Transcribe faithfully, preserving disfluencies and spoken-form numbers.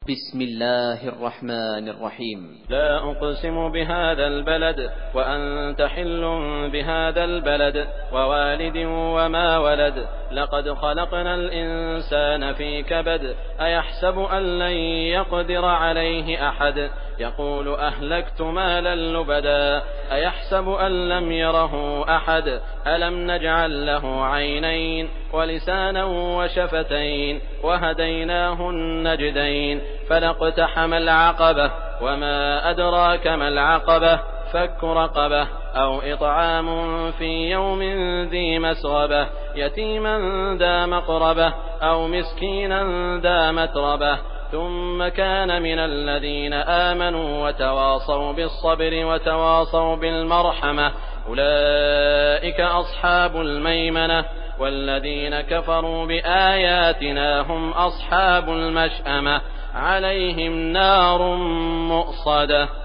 بسم الله الرحمن الرحيم. لا أقسم بهذا البلد وأنت حل بهذا البلد ووالد وما ولد لقد خلقنا الإنسان في كبد أيحسب أن لن يقدر عليه أحد يقول أهلكت مالا لبدا أيحسب أن لم يره أحد ألم نجعل له عينين ولسانا وشفتين وهديناه النجدين فلاقتحم العقبة وما أدراك ما العقبة فك رقبة أو إطعام في يوم ذي مسغبة يتيما ذا مقربة أو مسكينا ذا متربة ثم كان من الذين آمنوا وتواصوا بالصبر وتواصوا بالمرحمة أولئك أصحاب الميمنة والذين كفروا بآياتنا هم أصحاب المشأمة عليهم نار مؤصدة.